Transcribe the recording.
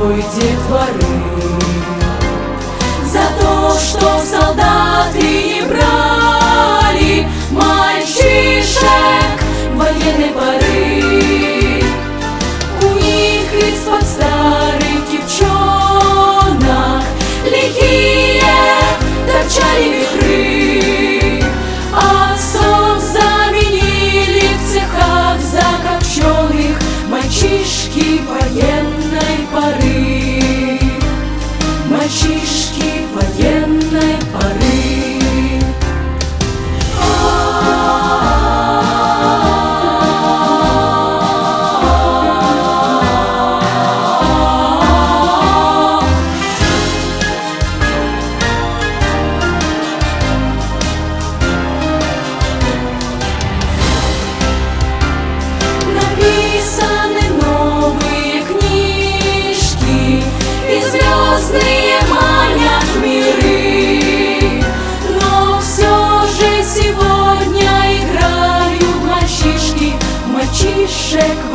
золотой детворы, за то, что солдаты не брали мальчишек военной поры. У них из-под старых девчонок лихие торчали вихры, отцов заменили в цехах закопченных мальчишки военной поры, мальчишки военной поры. Звездные манят миры, но все же сегодня играют мальчишки, мальчишек